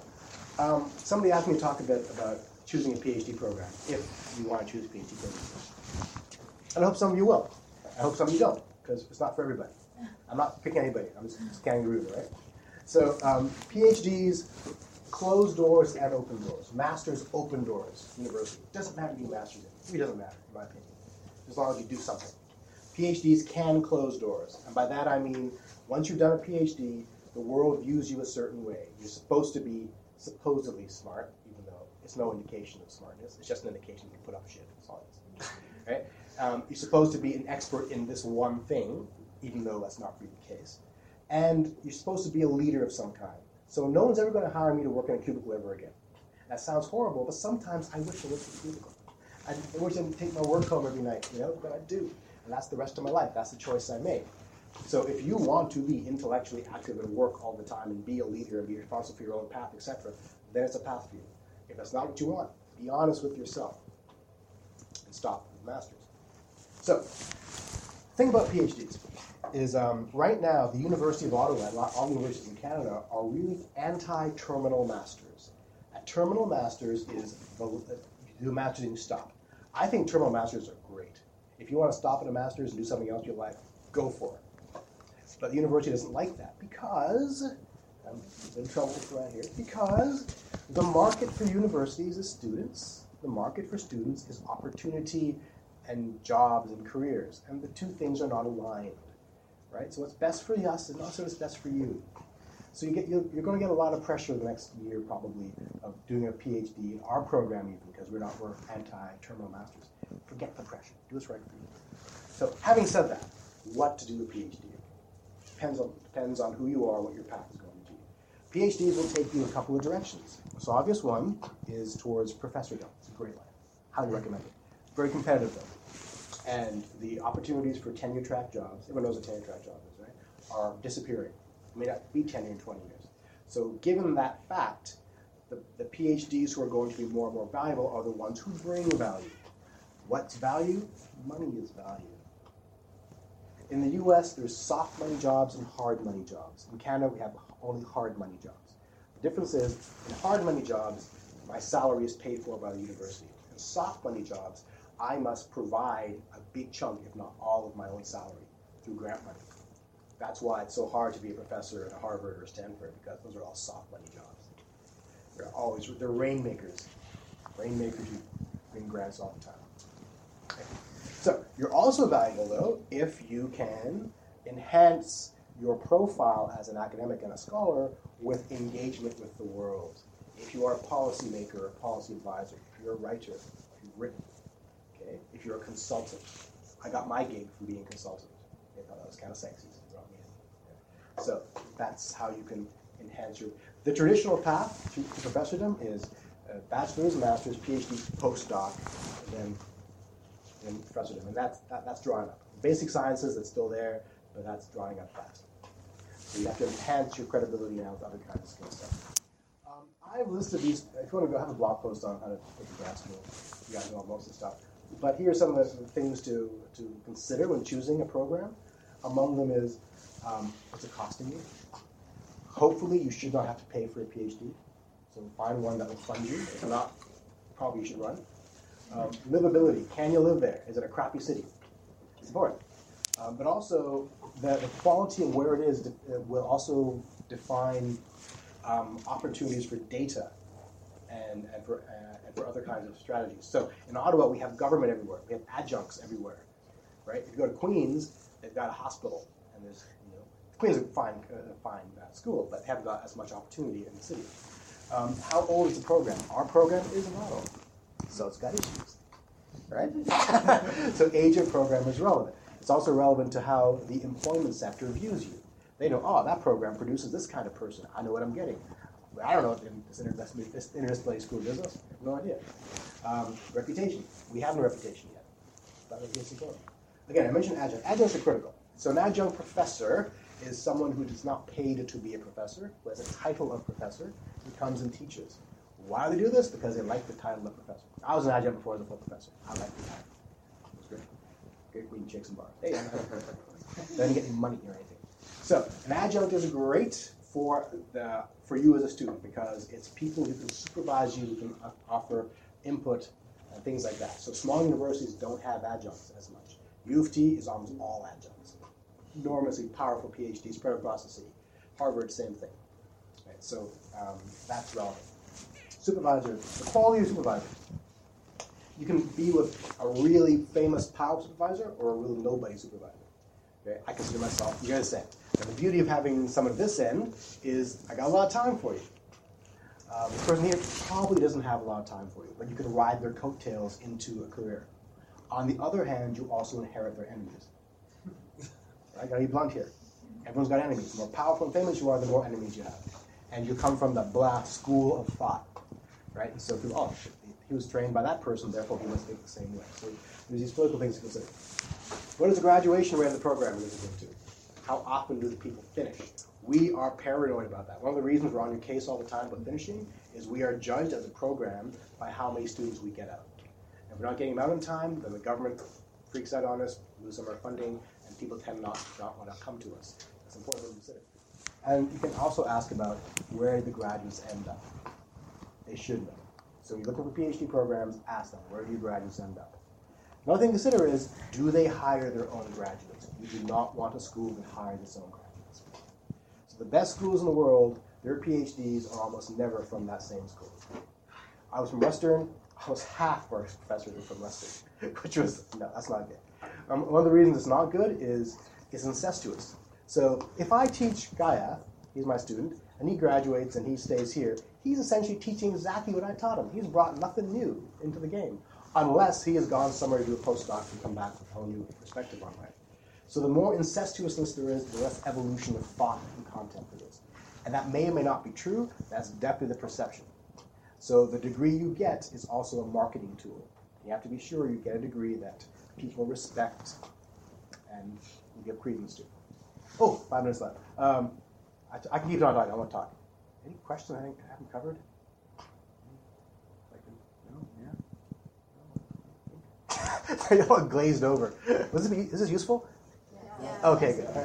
So, somebody asked me to talk a bit about choosing a PhD program, if you want to choose a PhD program. And I hope some of you will. I hope some of you don't, because it's not for everybody. I'm not picking anybody. I'm just scanning the room, right? So PhDs, close doors and open doors. Masters, open doors. University. Doesn't matter if you do masters in. It really doesn't matter, in my opinion, as long as you do something. PhDs can close doors. And by that I mean, once you've done a PhD, the world views you a certain way. You're supposed to be supposedly smart, even though it's no indication of smartness. It's just an indication you put up shit. That's all it is. Right? You're supposed to be an expert in this one thing, even though that's not really the case. And you're supposed to be a leader of some kind. So no one's ever going to hire me to work in a cubicle ever again. That sounds horrible, but sometimes I wish I worked in a cubicle. I wish I didn't take my work home every night, but I do. And that's the rest of my life. That's the choice I made. So if you want to be intellectually active and work all the time and be a leader and be responsible for your own path, etc., then it's a path for you. If that's not what you want, be honest with yourself and stop with masters. So, the thing about PhDs is right now the University of Ottawa and all universities in Canada are really anti-terminal masters. A terminal masters is you do a master's and you stop. I think terminal masters are great. If you want to stop at a master's and do something else in your life, go for it. But the university doesn't like that because, I'm in trouble around here, because the market for universities is students. The market for students is opportunity and jobs and careers. And the two things are not aligned. Right? So what's best for us is not so what's best for you. So you're going to get a lot of pressure the next year probably of doing a PhD in our program even because we're anti-terminal masters. Forget the pressure. Do what's right for you. So having said that, what to do a PhD? Depends on who you are, what your path is going to be. PhDs will take you a couple of directions. The most obvious one is towards professordom. It's a great life. Highly recommend it. Very competitive, though. And the opportunities for tenure-track jobs, everyone knows what tenure-track job is, right, are disappearing. It may not be tenure in 20 years. So given that fact, the PhDs who are going to be more and more valuable are the ones who bring value. What's value? Money is value. In the US, there's soft money jobs and hard money jobs. In Canada, we have only hard money jobs. The difference is, in hard money jobs, my salary is paid for by the university. In soft money jobs, I must provide a big chunk, if not all, of my own salary through grant money. That's why it's so hard to be a professor at Harvard or Stanford, because those are all soft money jobs. They're rainmakers. Rainmakers who bring grants all the time. Okay. So you're also valuable, though, if you can enhance your profile as an academic and a scholar with engagement with the world. If you are a policymaker or a policy advisor, if you're a writer, if you've written, okay? If you're a consultant. I got my gig from being a consultant. They thought that was kind of sexy, so they brought me in. Yeah. So that's how you can enhance your... The traditional path to professordom is bachelor's, master's, PhD, postdoc, and then professordom. And that's drawing up. Basic sciences, that's still there, but that's drawing up fast. So you have to enhance your credibility now with other kinds of skill stuff. I've listed these. If you want to go have a blog post on how to take a grad school, you guys know most of the stuff. But here are some of the things to consider when choosing a program. Among them is, what's it costing you? Hopefully, you should not have to pay for a PhD. So find one that will fund you. If not, probably you should run. Livability. Can you live there? Is it a crappy city? It's important. But also, the quality of where it is will also define opportunities for data and for other kinds of strategies. So in Ottawa, we have government everywhere. We have adjuncts everywhere, right? If you go to Queens, they've got a hospital, and there's Queens is a fine school, but they haven't got as much opportunity in the city. How old is the program? Our program is not old, so it's got issues, right? So age of program is relevant. It's also relevant to how the employment sector views you. They know, oh, that program produces this kind of person. I know what I'm getting. I don't know what this interdisciplinary school does this. I have no idea. Reputation. We have no reputation yet. That is important. Again, I mentioned adjunct. Adjuncts are critical. So an adjunct professor is someone who is not paid to be a professor, who has a title of professor, who comes and teaches. Why do they do this? Because they like the title of professor. I was an adjunct before I was a full professor. I like the title. It was great. Great reading chicks and bars. Hey, they didn't get any money or anything. So an adjunct is great for you as a student because it's people who can supervise you, who can offer input and things like that. So small universities don't have adjuncts as much. U of T is almost all adjuncts. Enormously powerful PhDs spread across the city. Harvard, same thing. Right, so that's relevant. Supervisor, the quality of supervisor. You can be with a really famous, powerful supervisor or a really nobody supervisor. Okay? I consider myself, you guys say. And the beauty of having someone at this end is I got a lot of time for you. This person here probably doesn't have a lot of time for you, but you can ride their coattails into a career. On the other hand, you also inherit their enemies. I gotta be blunt here. Everyone's got enemies. The more powerful and famous you are, the more enemies you have. And you come from the blah school of thought, right? And so people, oh, shit, he was trained by that person, therefore he must think the same way. So there's these political things to consider. What is the graduation rate of the program you're looking to? How often do the people finish? We are paranoid about that. One of the reasons we're on your case all the time about finishing is we are judged as a program by how many students we get out. If we're not getting them out in time, then the government freaks out on us, lose some of our funding, and people tend not want to come to us. That's important to consider. And you can also ask about where the graduates end up. They should know. So you're looking for PhD programs, ask them, where do your graduates end up? Another thing to consider is, do they hire their own graduates? You do not want a school that hires its own graduates. So the best schools in the world, their PhDs are almost never from that same school. I was from Western. Almost half our professors were from Western, which was, no, that's not good. One of the reasons it's not good is it's incestuous. So if I teach Gaya, he's my student, and he graduates and he stays here, he's essentially teaching exactly what I taught him. He's brought nothing new into the game, unless he has gone somewhere to do a postdoc and come back with a whole new perspective on life. So the more incestuousness there is, the less evolution of thought and content there is. And that may or may not be true. That's definitely the perception. So the degree you get is also a marketing tool. You have to be sure you get a degree that people respect and you give credence to. Oh, 5 minutes left. I can keep on talking. I want to talk. Any questions I think I haven't covered? No? Yeah? You all glazed over. Is this useful? Yeah. Okay, good.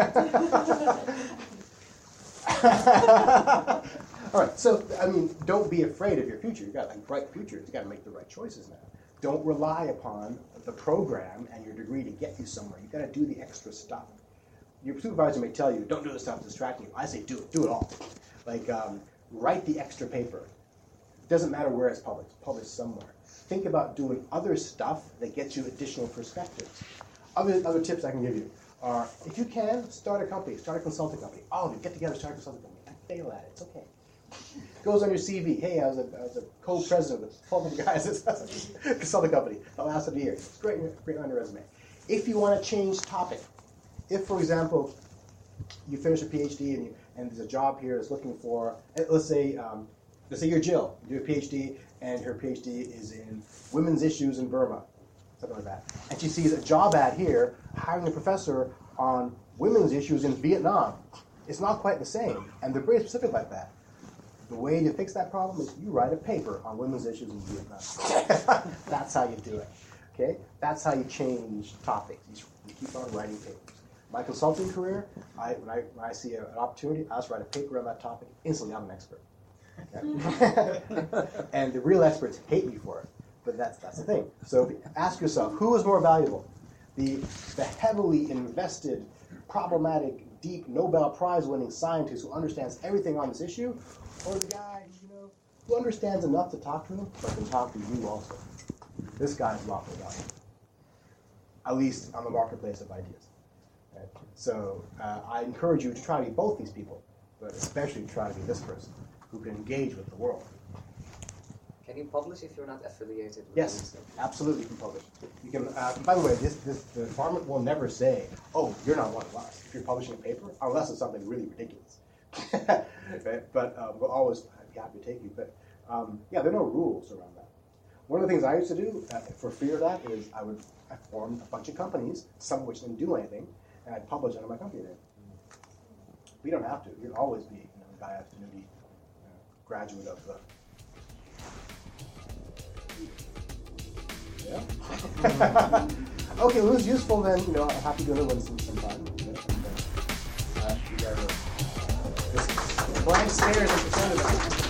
All right, so, I mean, don't be afraid of your future. You've got a bright future. You've got to make the right choices now. Don't rely upon the program and your degree to get you somewhere. You've got to do the extra stuff. Your supervisor may tell you, don't do the stuff that's distracting you. I say, do it all. Like, write the extra paper. It doesn't matter where it's published somewhere. Think about doing other stuff that gets you additional perspectives. Other tips I can give you are, if you can, start a company, start a consulting company. All of you, get together, start a consulting company, and fail at it. It's okay. It goes on your CV. Hey, I was a co-president with 12 other guys at a consulting company that lasted a year. It's great on your resume. If you want to change topic, if, for example, you finish a PhD and there's a job here that's looking for, let's say you're Jill, you do a PhD, and her PhD is in women's issues in Burma, something like that. And she sees a job ad here hiring a professor on women's issues in Vietnam. It's not quite the same, and they're very specific like that. The way you fix that problem is you write a paper on women's issues in Vietnam. That's how you do it. Okay? That's how you change topics. You keep on writing papers. My consulting career, when I see an opportunity, I just write a paper on that topic. Instantly, I'm an expert. Okay? And the real experts hate me for it. But that's the thing. So ask yourself, who is more valuable? The heavily invested, problematic, deep Nobel Prize-winning scientist who understands everything on this issue, or the guy who understands enough to talk to him, but can talk to you also? This guy is a lot more valuable, at least on the marketplace of ideas. Right? So I encourage you to try to be both these people, but especially try to be this person who can engage with the world. Can you publish if you're not affiliated with Yes, absolutely you can publish. You can. By the way, the department will never say, "Oh, you're not one of us," if you're publishing a paper, unless it's something really ridiculous. Right? But we'll always be happy to take you. But there are no rules around that. One of the things I used to do for fear of that is I formed a bunch of companies, some of which didn't do anything, and I'd publish under my company name. We don't have to. You can always be a Gaia Affinity graduate of the. Yeah. Okay, well, it was useful then. I'm happy to do another one sometime. You guys are blank stares at the front of that.